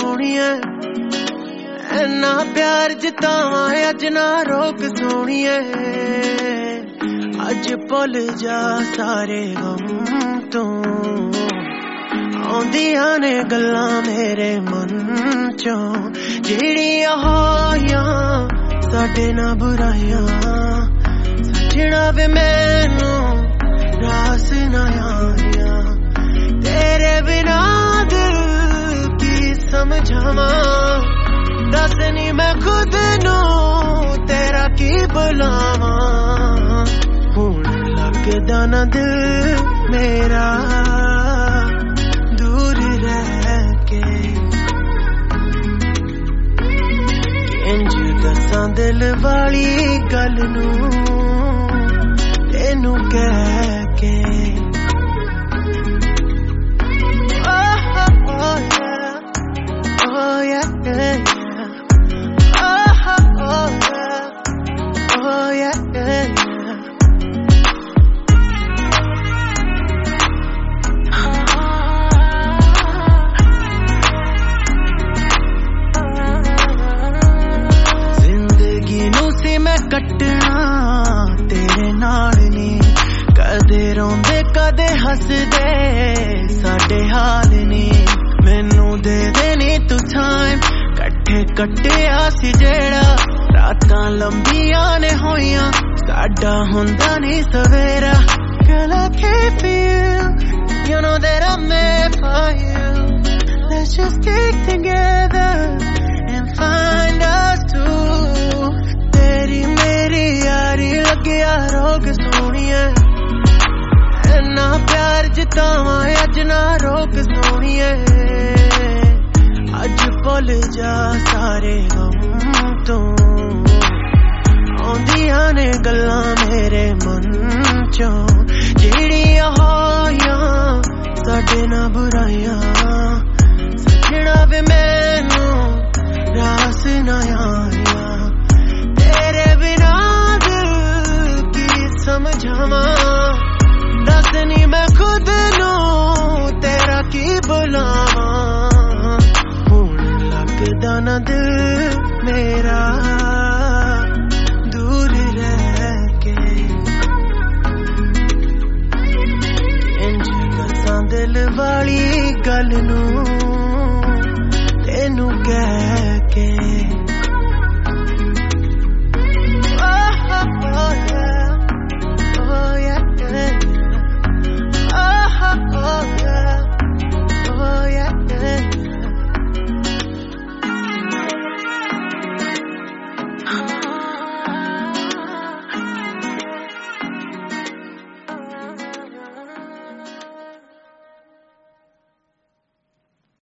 सोनिए इन्ना प्यार जतावा अज ना रोक सोनिए अज भुल जा सारे गम तू आउंदियां ने गल्लां मेरे मन चों जेड़ियां होइयां साडे ना बुराइयां सजना वे मैनू रास ना आइयां तेरे बिना दिल की समझावां दस नी मैं खुद नू तेरा की बुलावां हुण लगदा ना दिल मेरा दूर रह के इंज दसां दिल वाली गल नू तेनू कह के कटना तेरे नाल नी कदे रोंदे कदे हसदे साडे हाल नी मैनू दे देनी तू टाइम कट्ठे कट्टिया सी जेड़ा रातां लंबियां ने होइयां साडा हुंदा नी सवेरा Girl I can't feel you know that I'm made for you let's just stick together and find us two तेरी मेरी यारी लगिया रोग सोनिए इन्ना प्यार जतावा अज ना रोक सोनिए अज भुल जा सारे गम तू आउंदियां ने गल्लां मेरे मन चों जेड़ियां होइयां साडे ना बुराइयां सजना वे मैनू रास ना आइयां तेरे बिना दिल की समझावां दस नी मैं खुद नू तेरा की बुलावां हुण लगदा ना दिल मेरा दूर रह के इंज दसां दिल वाली गल नू